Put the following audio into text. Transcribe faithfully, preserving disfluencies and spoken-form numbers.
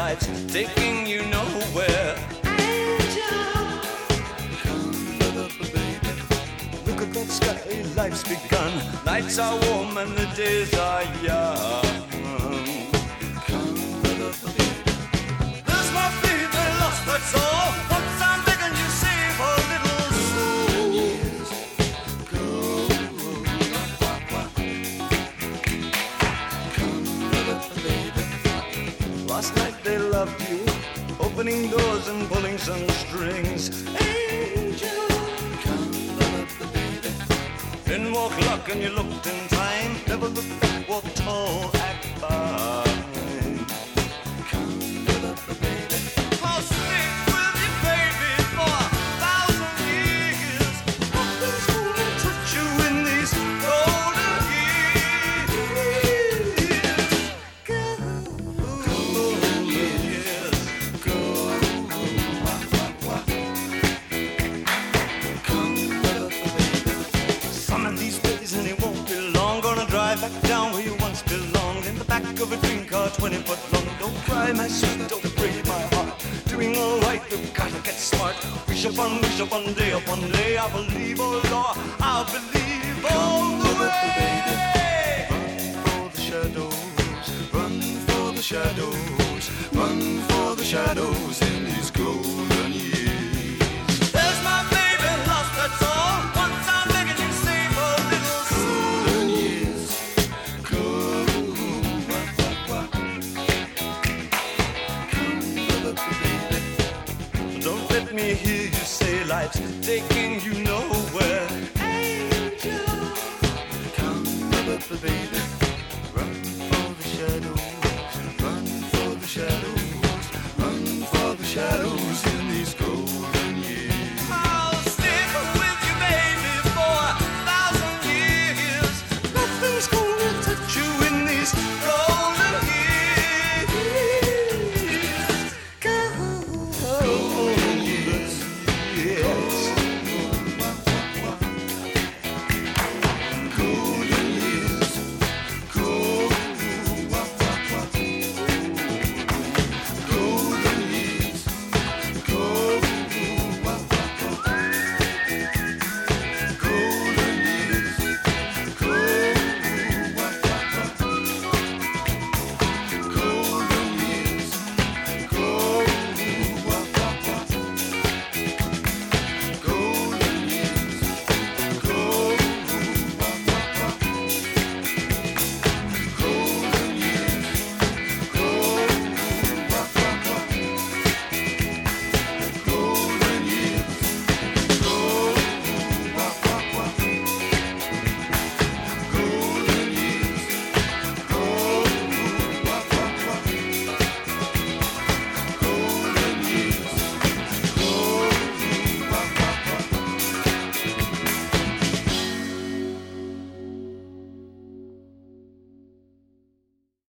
life's taking you nowhere. Angel, come up, baby. Look at that sky, life's begun. Nights are warm and the days are young. Come up, baby. There's my baby lost, that's all. Once I'm begging you, save a little soul. Years go. Come up, baby. Last night they loved you, opening doors and pulling some strings. Angel, come up, baby. Didn't walk luck and you looked in time. Never looked back, walk tall, act fine. Come up, baby. I'll stick with you, baby, for a thousand years. Nothing's gonna touch you in these golden years. Golden years. Go. Come up, baby. Some of these days and it won't be long. Gonna drive back down where you once belonged. In the back of a dream car, twenty foot long. Don't cry, my sweet, don't break my heart. Doing all right, you've gotta get smart. Wish upon, wish upon, day upon day. I believe, oh Lord, I believe all the way. Run for the shadows, run for the shadows, run for the shadows in these golden years. There's my baby lost, that's all. Once I'm begging you, save a little soul. Golden years, come up, baby. Don't let me hear you say life's taking you nowhere. Angel, come up, baby. Run for the shadows, run for the shadows, run for the shadows.